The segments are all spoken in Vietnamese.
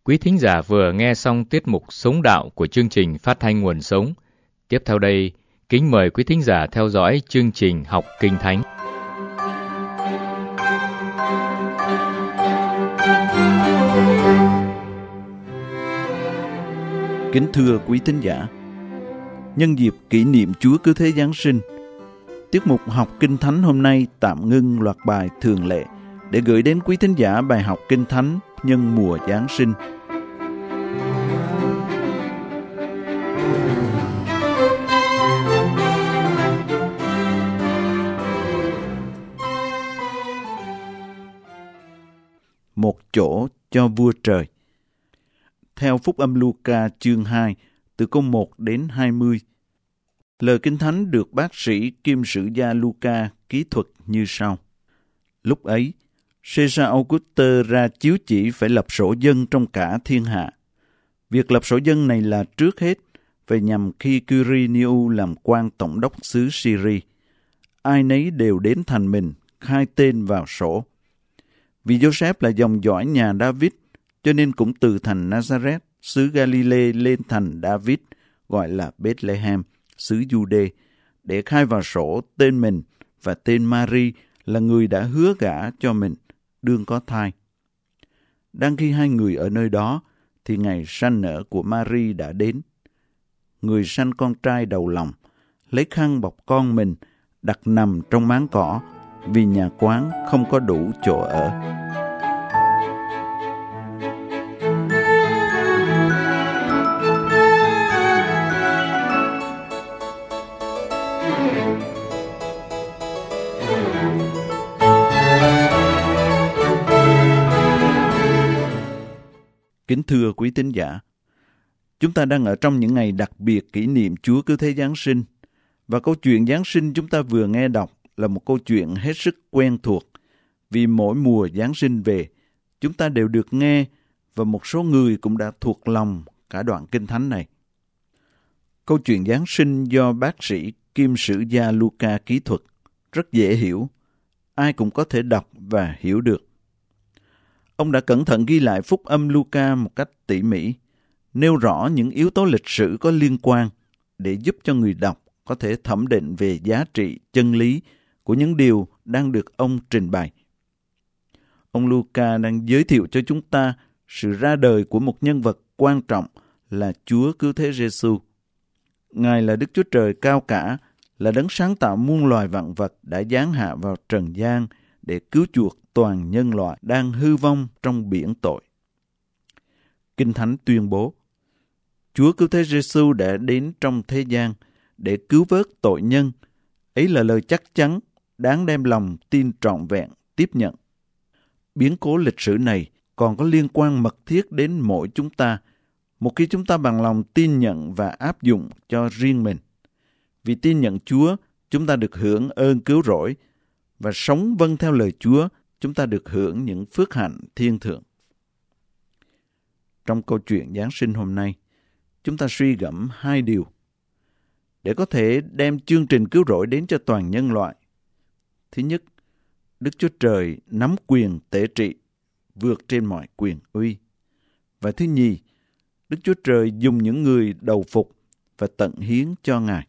Quý thính giả vừa nghe xong tiết mục Sống Đạo của chương trình Phát thanh Nguồn Sống. Tiếp theo đây, kính mời quý thính giả theo dõi chương trình Học Kinh Thánh. Kính thưa quý thính giả, nhân dịp kỷ niệm Chúa Cứu Thế Giáng sinh, tiết mục Học Kinh Thánh hôm nay tạm ngưng loạt bài thường lệ để gửi đến quý thính giả bài học Kinh Thánh nhân mùa Giáng sinh. Một chỗ cho vua trời. Theo Phúc âm Luca chương 2, từ câu 1 đến 20. Lời Kinh Thánh được bác sĩ kiêm sử gia Luca ký thuật như sau. Lúc ấy, Caesar Augustus ra chiếu chỉ phải lập sổ dân trong cả thiên hạ. Việc lập sổ dân này là trước hết về nhằm khi Quirinius làm quan tổng đốc xứ Syria. Ai nấy đều đến thành mình, khai tên vào sổ. Vì Joseph là dòng dõi nhà David, cho nên cũng từ thành Nazareth, xứ Galilee lên thành David, gọi là Bethlehem, xứ Jude, để khai vào sổ tên mình và tên Mary là người đã hứa gả cho mình, đương có thai. Đang khi hai người ở nơi đó, thì ngày sanh nở của Mary đã đến. Người sanh con trai đầu lòng, lấy khăn bọc con mình, đặt nằm trong máng cỏ, vì nhà quán không có đủ chỗ ở. Kính thưa quý tín giả, chúng ta đang ở trong những ngày đặc biệt kỷ niệm Chúa Cứu Thế Giáng sinh, và câu chuyện Giáng sinh chúng ta vừa nghe đọc là một câu chuyện hết sức quen thuộc, vì mỗi mùa Giáng sinh về, chúng ta đều được nghe, và một số người cũng đã thuộc lòng cả đoạn Kinh Thánh này. Câu chuyện Giáng sinh do bác sĩ kiêm sử gia Luca ký thuật, rất dễ hiểu, ai cũng có thể đọc và hiểu được. Ông đã cẩn thận ghi lại phúc âm Luca một cách tỉ mỉ, nêu rõ những yếu tố lịch sử có liên quan để giúp cho người đọc có thể thẩm định về giá trị, chân lý của những điều đang được ông trình bày. Ông Luca đang giới thiệu cho chúng ta sự ra đời của một nhân vật quan trọng là Chúa Cứu Thế Giêsu. Ngài là Đức Chúa Trời cao cả, là đấng sáng tạo muôn loài vạn vật đã giáng hạ vào trần gian để cứu chuộc toàn nhân loại đang hư vong trong biển tội. Kinh Thánh tuyên bố, Chúa Cứu Thế Giêsu đã đến trong thế gian để cứu vớt tội nhân. Ấy là lời chắc chắn, đáng đem lòng tin trọn vẹn tiếp nhận. Biến cố lịch sử này còn có liên quan mật thiết đến mỗi chúng ta, một khi chúng ta bằng lòng tin nhận và áp dụng cho riêng mình. Vì tin nhận Chúa, chúng ta được hưởng ơn cứu rỗi, và sống vâng theo lời Chúa, chúng ta được hưởng những phước hạnh thiên thượng. Trong câu chuyện Giáng sinh hôm nay, chúng ta suy gẫm hai điều để có thể đem chương trình cứu rỗi đến cho toàn nhân loại. Thứ nhất, Đức Chúa Trời nắm quyền tể trị, vượt trên mọi quyền uy. Và thứ nhì, Đức Chúa Trời dùng những người đầu phục và tận hiến cho Ngài.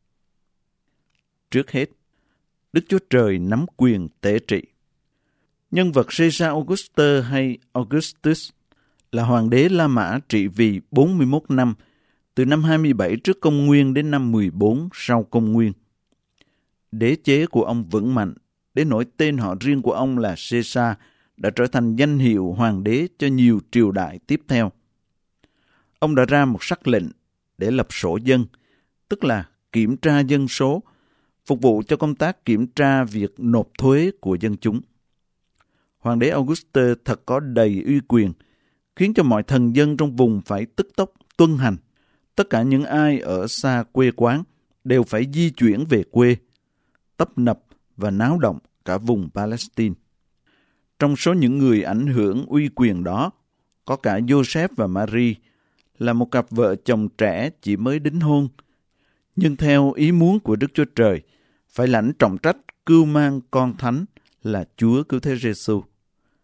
Trước hết, Đức Chúa Trời nắm quyền tể trị. Nhân vật Caesar Augustus hay Augustus là hoàng đế La Mã trị vì 41 năm, từ năm 27 trước công nguyên đến năm 14 sau công nguyên. Đế chế của ông vững mạnh, đến nỗi tên họ riêng của ông là Caesar đã trở thành danh hiệu hoàng đế cho nhiều triều đại tiếp theo. Ông đã ra một sắc lệnh để lập sổ dân, tức là kiểm tra dân số, phục vụ cho công tác kiểm tra việc nộp thuế của dân chúng. Hoàng đế Augustus thật có đầy uy quyền, khiến cho mọi thần dân trong vùng phải tức tốc tuân hành. Tất cả những ai ở xa quê quán đều phải di chuyển về quê, tấp nập và náo động cả vùng Palestine. Trong số những người ảnh hưởng uy quyền đó, có cả Joseph và Mary, là một cặp vợ chồng trẻ chỉ mới đính hôn, nhưng theo ý muốn của Đức Chúa Trời, phải lãnh trọng trách cưu mang con thánh là Chúa Cứu Thế Giêsu.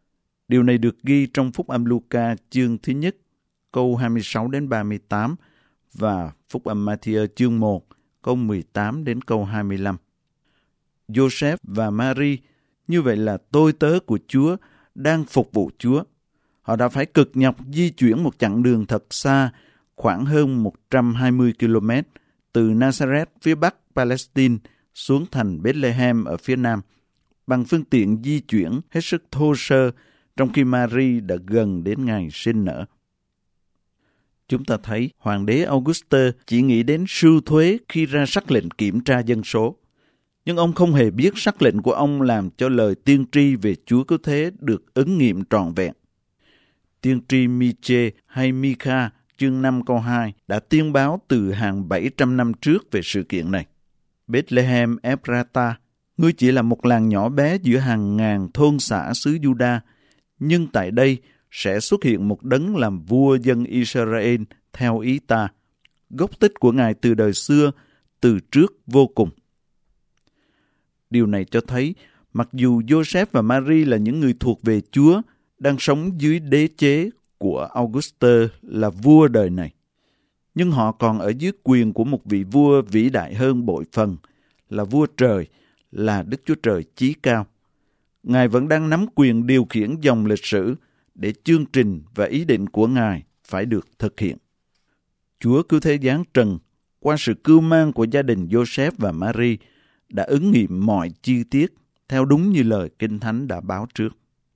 Điều này được ghi trong Phúc Âm Luca chương thứ nhất, câu 26 đến 38 và Phúc Âm Ma-thi-ơ chương 1, câu 18 đến câu 25. Joseph và Mary như vậy là tôi tớ của Chúa đang phục vụ Chúa. Họ đã phải cực nhọc di chuyển một chặng đường thật xa, khoảng hơn 120 km, từ Nazareth phía bắc Palestine xuống thành Bethlehem ở phía nam, bằng phương tiện di chuyển hết sức thô sơ, trong khi Mary đã gần đến ngày sinh nở. Chúng ta thấy Hoàng đế Auguste chỉ nghĩ đến sưu thuế khi ra sắc lệnh kiểm tra dân số. Nhưng ông không hề biết sắc lệnh của ông làm cho lời tiên tri về Chúa Cứu Thế được ứng nghiệm trọn vẹn. Tiên tri Mi-chê hay Mi-kha chương 5 câu 2 đã tiên báo từ hàng 700 năm trước về sự kiện này. Bethlehem Ephrata, ngươi chỉ là một làng nhỏ bé giữa hàng ngàn thôn xã xứ Juda, nhưng tại đây sẽ xuất hiện một đấng làm vua dân Israel theo ý ta. Gốc tích của Ngài từ đời xưa, từ trước vô cùng. Điều này cho thấy, mặc dù Joseph và Mary là những người thuộc về Chúa, đang sống dưới đế chế của Auguste là vua đời này, nhưng họ còn ở dưới quyền của một vị vua vĩ đại hơn bội phần, là vua trời, là Đức Chúa Trời chí cao. Ngài vẫn đang nắm quyền điều khiển dòng lịch sử để chương trình và ý định của Ngài phải được thực hiện. Chúa Cứu Thế giáng trần qua sự cưu mang của gia đình Joseph và Mary đã ứng nghiệm mọi chi tiết theo đúng như lời Kinh Thánh đã báo trước.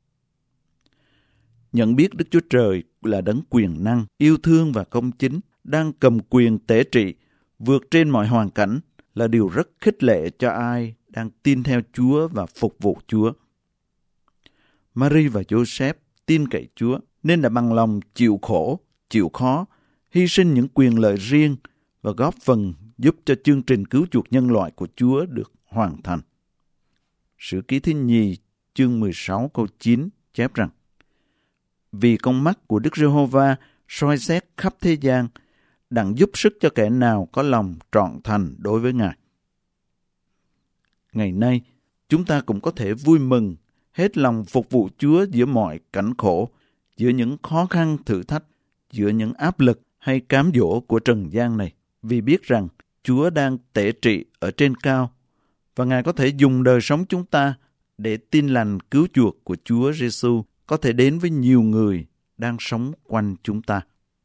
Nhận biết Đức Chúa Trời là đấng quyền năng, yêu thương và công chính, đang cầm quyền tể trị, vượt trên mọi hoàn cảnh là điều rất khích lệ cho ai đang tin theo Chúa và phục vụ Chúa. Mary và Joseph tin cậy Chúa nên đã bằng lòng chịu khổ, chịu khó, hy sinh những quyền lợi riêng và góp phần giúp cho chương trình cứu chuộc nhân loại của Chúa được hoàn thành. Sử ký thứ nhì chương 16 câu 9 chép rằng: Vì con mắt của Đức Giê-hô-va soi xét khắp thế gian, đặng giúp sức cho kẻ nào có lòng trọn thành đối với Ngài. Ngày nay, chúng ta cũng có thể vui mừng, hết lòng phục vụ Chúa giữa mọi cảnh khổ, giữa những khó khăn thử thách, giữa những áp lực hay cám dỗ của trần gian này, vì biết rằng Chúa đang tể trị ở trên cao và Ngài có thể dùng đời sống chúng ta để tin lành cứu chuộc của Chúa Giêsu có thể đến với nhiều người đang sống quanh chúng ta.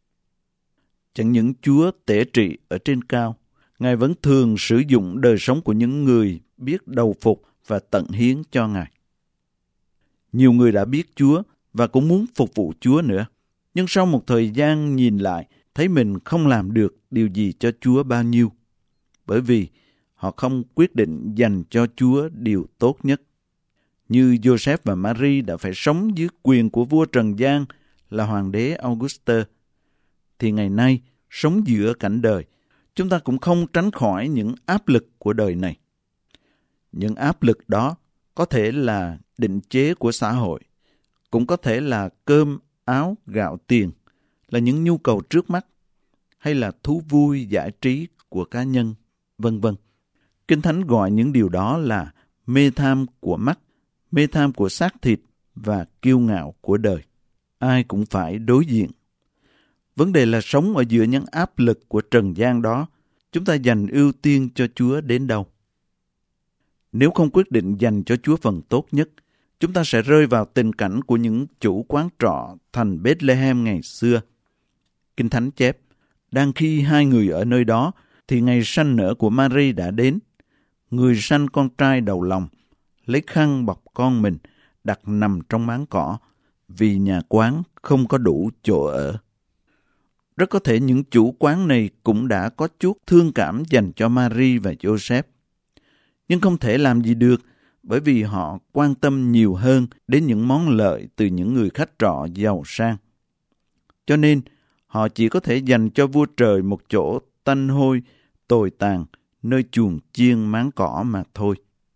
Chẳng những Chúa tể trị ở trên cao, Ngài vẫn thường sử dụng đời sống của những người biết đầu phục và tận hiến cho Ngài. Nhiều người đã biết Chúa và cũng muốn phục vụ Chúa nữa, nhưng sau một thời gian nhìn lại, thấy mình không làm được điều gì cho Chúa bao nhiêu, bởi vì họ không quyết định dành cho Chúa điều tốt nhất. Như Joseph và Mary đã phải sống dưới quyền của vua Trần gian là Hoàng đế Auguste, thì ngày nay, sống giữa cảnh đời, chúng ta cũng không tránh khỏi những áp lực của đời này. Những áp lực đó có thể là định chế của xã hội, cũng có thể là cơm, áo, gạo, tiền, là những nhu cầu trước mắt, hay là thú vui, giải trí của cá nhân, vân vân. Kinh Thánh gọi những điều đó là mê tham của mắt, mê tham của xác thịt và kiêu ngạo của đời. Ai cũng phải đối diện. Vấn đề là sống ở giữa những áp lực của trần gian đó, chúng ta dành ưu tiên cho Chúa đến đâu? Nếu không quyết định dành cho Chúa phần tốt nhất, chúng ta sẽ rơi vào tình cảnh của những chủ quán trọ thành Bethlehem ngày xưa. Kinh Thánh chép, đang khi hai người ở nơi đó, thì ngày sanh nở của Mary đã đến. Người sanh con trai đầu lòng, lấy khăn bọc con mình, đặt nằm trong máng cỏ, vì nhà quán không có đủ chỗ ở. Rất có thể những chủ quán này cũng đã có chút thương cảm dành cho Mary và Joseph. Nhưng không thể làm gì được, bởi vì họ quan tâm nhiều hơn đến những món lợi từ những người khách trọ giàu sang. Cho nên, họ chỉ có thể dành cho vua trời một chỗ tanh hôi, tồi tàn, nơi chuồng chiên máng cỏ mà thôi.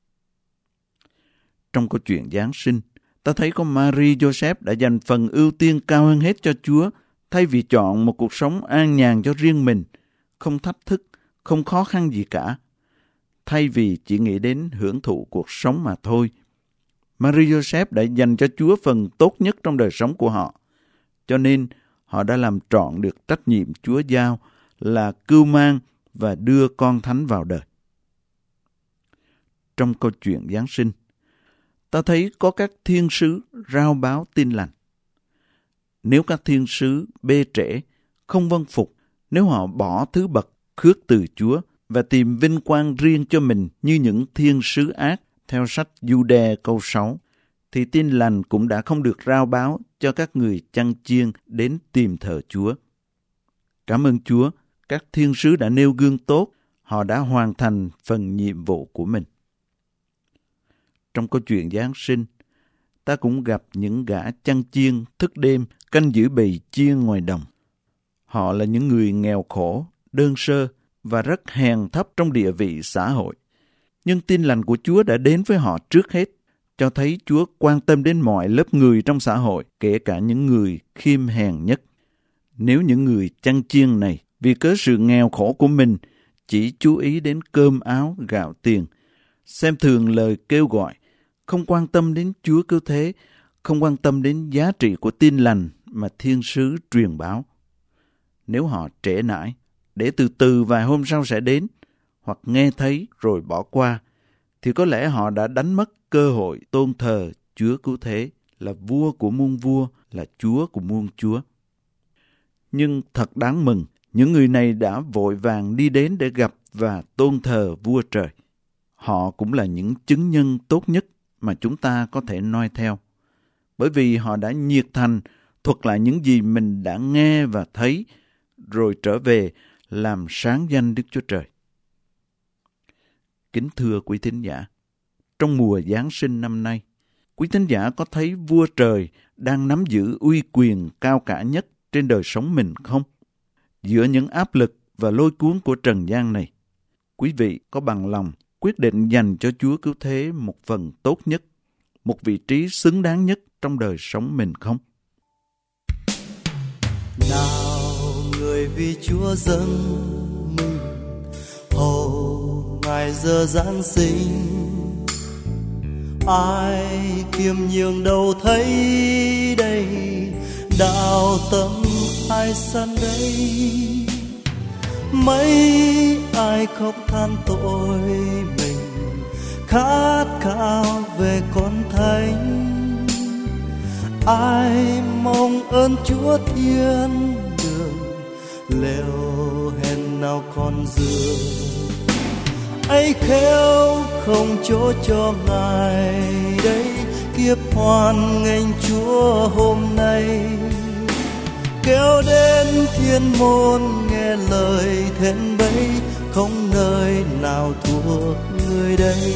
Trong câu chuyện Giáng sinh, ta thấy có Mary Joseph đã dành phần ưu tiên cao hơn hết cho Chúa, thay vì chọn một cuộc sống an nhàn cho riêng mình, không thách thức, không khó khăn gì cả. Thay vì chỉ nghĩ đến hưởng thụ cuộc sống mà thôi, Maria Joseph đã dành cho Chúa phần tốt nhất trong đời sống của họ, cho nên họ đã làm trọn được trách nhiệm Chúa giao là cưu mang và đưa con thánh vào đời. Trong câu chuyện Giáng sinh, ta thấy có các thiên sứ rao báo tin lành. Nếu các thiên sứ bê trễ, không vâng phục, nếu họ bỏ thứ bậc khước từ Chúa và tìm vinh quang riêng cho mình như những thiên sứ ác, theo sách Giu-đe câu 6, thì tin lành cũng đã không được rao báo cho các người chăn chiên đến tìm thờ Chúa. Cảm ơn Chúa, các thiên sứ đã nêu gương tốt, họ đã hoàn thành phần nhiệm vụ của mình. Trong câu chuyện Giáng sinh, ta cũng gặp những gã chăn chiên thức đêm canh giữ bầy chiên ngoài đồng. Họ là những người nghèo khổ, đơn sơ và rất hèn thấp trong địa vị xã hội. Nhưng tin lành của Chúa đã đến với họ trước hết, cho thấy Chúa quan tâm đến mọi lớp người trong xã hội, kể cả những người khiêm hèn nhất. Nếu những người chăn chiên này, vì cớ sự nghèo khổ của mình, chỉ chú ý đến cơm áo gạo tiền, xem thường lời kêu gọi, không quan tâm đến Chúa cứu thế, không quan tâm đến giá trị của tin lành mà thiên sứ truyền báo. Nếu họ trễ nải, để từ từ vài hôm sau sẽ đến, hoặc nghe thấy rồi bỏ qua, thì có lẽ họ đã đánh mất cơ hội tôn thờ Chúa cứu thế, là vua của muôn vua, là Chúa của muôn chúa. Nhưng thật đáng mừng, những người này đã vội vàng đi đến để gặp và tôn thờ vua trời. Họ cũng là những chứng nhân tốt nhất mà chúng ta có thể noi theo, bởi vì họ đã nhiệt thành thuật lại những gì mình đã nghe và thấy, rồi trở về làm sáng danh Đức Chúa Trời. Kính thưa quý thính giả, trong mùa Giáng sinh năm nay, quý thính giả có thấy vua trời đang nắm giữ uy quyền cao cả nhất trên đời sống mình không? Giữa những áp lực và lôi cuốn của trần gian này, quý vị có bằng lòng quyết định dành cho Chúa cứu thế một phần tốt nhất, một vị trí xứng đáng nhất trong đời sống mình không? Nào người vì Chúa dâng mình, hầu Ngài giờ Giáng sinh. Ai kiêm nhường đâu thấy đây, đạo tâm ai săn đây. Mấy ai khóc than tội mình, khát khao về con thánh. Ai mong ơn Chúa thiên đường, lều hèn nào còn dừa. Ấy khéo không chỗ cho Ngài đây, kiếp hoan nghênh Chúa hôm nay. Kéo đến thiên môn nghe lời thét bấy, không nơi nào thuộc người đây.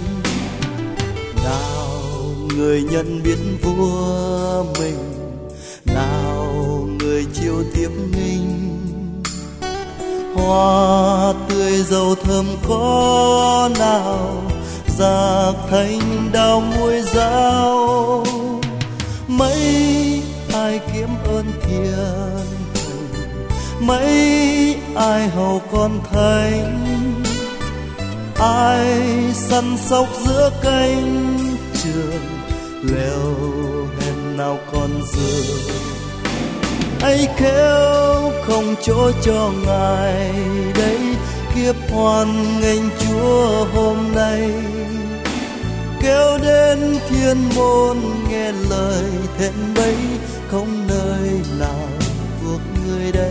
Nào người nhận biết vua mình, nào người chiêu tiếp nghinh. Hoa tươi dầu thơm có nào, giặc thanh đao muối dao. Mấy ai kiếm ơn thiên thần, mấy ai hầu con thánh. Ai săn sóc giữa cánh trường, lều hèn nào còn dừa. Ấy khéo không chỗ cho Ngài đây, kiếp hoan nghênh Chúa hôm nay. Kéo đến thiên môn nghe lời thét bấy, không nơi nào thuộc người đây.